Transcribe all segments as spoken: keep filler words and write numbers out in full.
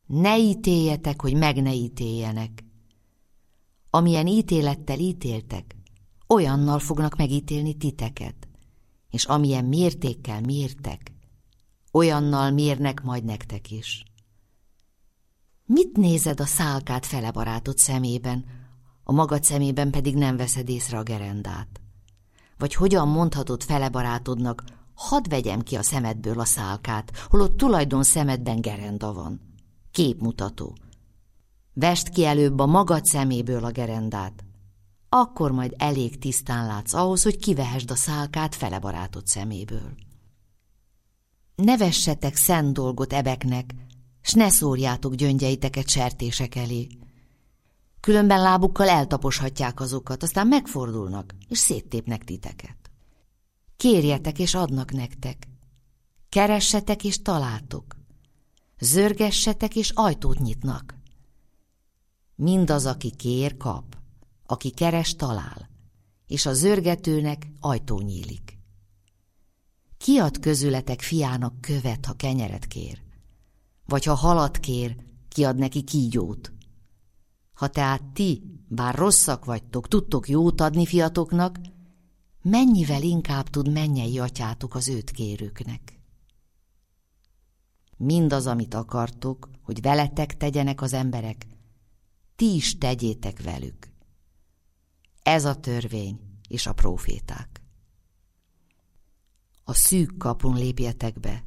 Ne ítéljetek, hogy meg ne ítéljenek. Amilyen ítélettel ítéltek, olyannal fognak megítélni titeket, és amilyen mértékkel mértek, olyannal mérnek majd nektek is. Mit nézed a szálkát fele barátod szemében, a magad szemében pedig nem veszed észre a gerendát? Vagy hogyan mondhatod fele barátodnak, hadd vegyem ki a szemedből a szálkát, holott tulajdon szemedben gerenda van? Képmutató. Vesd ki előbb a magad szeméből a gerendát, akkor majd elég tisztán látsz ahhoz, hogy kivehesd a szálkát fele barátod szeméből. Ne vessetek szent dolgot ebeknek, s ne szórjátok gyöngyeiteket sertések elé. Különben lábukkal eltaposhatják azokat, aztán megfordulnak, és széttépnek titeket. Kérjetek, és adnak nektek. Keressetek, és találtok. Zörgessetek, és ajtót nyitnak. Mindaz, aki kér, kap, aki keres, talál, és a zörgetőnek ajtó nyílik. Ki ad közületek fiának követ, ha kenyeret kér? Vagy ha halat kér, ki ad neki kígyót? Ha tehát ti, bár rosszak vagytok, tudtok jót adni fiatoknak, mennyivel inkább tud mennyei atyátok az őt kérőknek. Mindaz, amit akartok, hogy veletek tegyenek az emberek, ti is tegyétek velük. Ez a törvény és a próféták. A szűk kapun lépjetek be.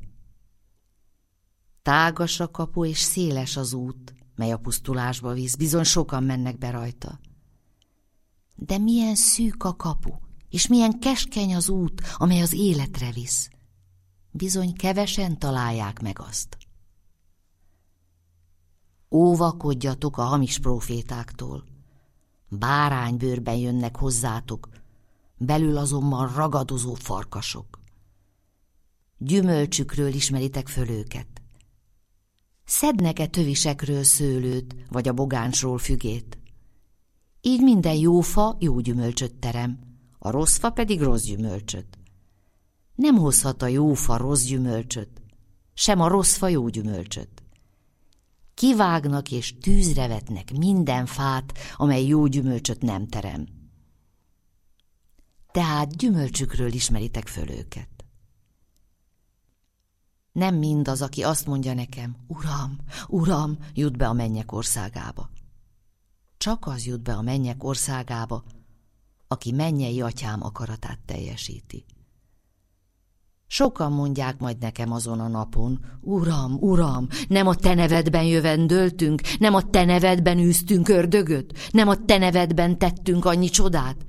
Tágas a kapu és széles az út, mely a pusztulásba visz, bizony sokan mennek be rajta. De milyen szűk a kapu, és milyen keskeny az út, amely az életre visz. Bizony kevesen találják meg azt. Óvakodjatok a hamis prófétáktól. Báránybőrben jönnek hozzátok, belül azonban ragadozó farkasok. Gyümölcsükről ismeritek föl őket. Szednek-e tövisekről szőlőt, vagy a bogánsról fügét? Így minden jó fa jó gyümölcsöt terem, a rossz fa pedig rossz gyümölcsöt. Nem hozhat a jó fa rossz gyümölcsöt, sem a rossz fa jó gyümölcsöt. Kivágnak és tűzre vetnek minden fát, amely jó gyümölcsöt nem terem. Tehát gyümölcsükről ismeritek föl őket. Nem mindaz, aki azt mondja nekem, Uram, Uram, jut be a mennyek országába. Csak az jut be a mennyek országába, aki mennyei atyám akaratát teljesíti. Sokan mondják majd nekem azon a napon, Uram, Uram, nem a te nevedben jövendöltünk, nem a te nevedben űztünk ördögöt, nem a te nevedben tettünk annyi csodát.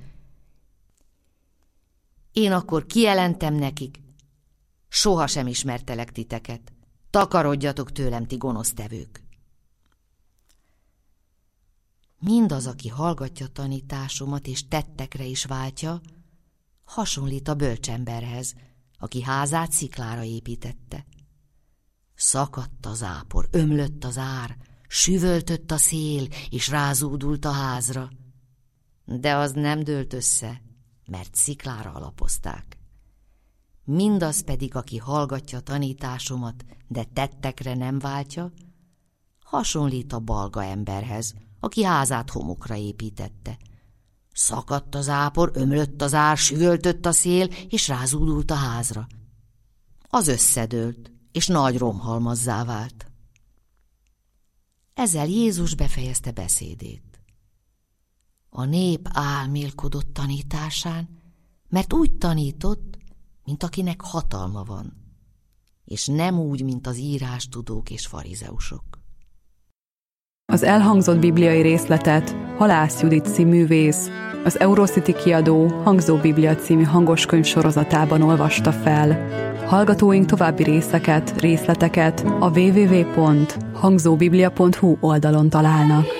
Én akkor kijelentem nekik, soha sem ismertelek titeket, takarodjatok tőlem, ti gonosztevők. Mindaz, aki hallgatja tanításomat és tettekre is váltja, hasonlít a bölcsemberhez, aki házát sziklára építette. Szakadt az ápor, ömlött az ár, süvöltött a szél, és rázúdult a házra. De az nem dőlt össze, mert sziklára alapozták. Mindaz pedig, aki hallgatja tanításomat, de tettekre nem váltja, hasonlít a balga emberhez, aki házát homokra építette. Szakadt az ápor, ömlött az ár, süvöltött a szél, és rázúdult a házra. Az összedőlt, és nagy romhalmazzá vált. Ezzel Jézus befejezte beszédét. A nép álmélkodott tanításán, mert úgy tanított, mint akinek hatalma van, és nem úgy, mint az írástudók és farizeusok. Az elhangzott bibliai részletet Halász Judit színművész, az Eurocity kiadó Hangzó Biblia című hangoskönyv sorozatában olvasta fel. Hallgatóink további részeket, részleteket a double-u double-u double-u pont hangzóbiblia pont hu oldalon találnak.